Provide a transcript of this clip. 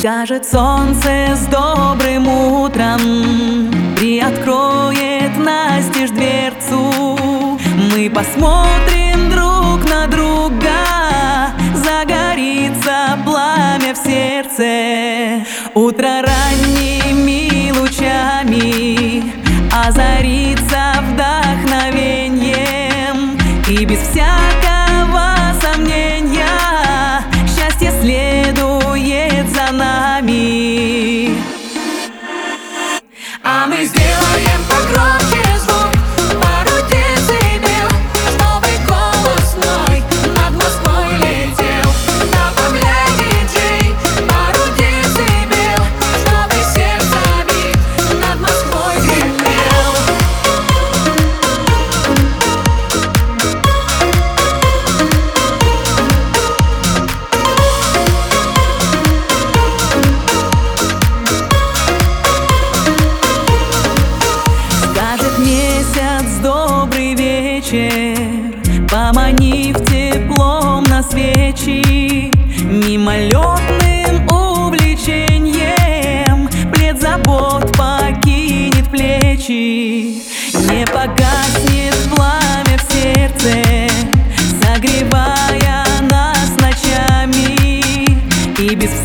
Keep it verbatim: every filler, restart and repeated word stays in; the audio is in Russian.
Скажет солнце с добрым утром, приоткроет настежь дверцу. Мы посмотрим друг на друга, загорится пламя в сердце. Утро ранними лучами озарится вдохновеньем, и без всякого сомнения счастье следует за нами. А мы сделаем погромче звук, пару децибел, чтобы голос мой над Москвой летел. Добавляй, диджей, пару децибел, чтобы сердце бит над Москвой гремел. Месяц, добрый вечер, поманив теплом на свечи, мимолетным увлечением плед забот покинет плечи. Не погаснет пламя в сердце, согревая нас ночами, и без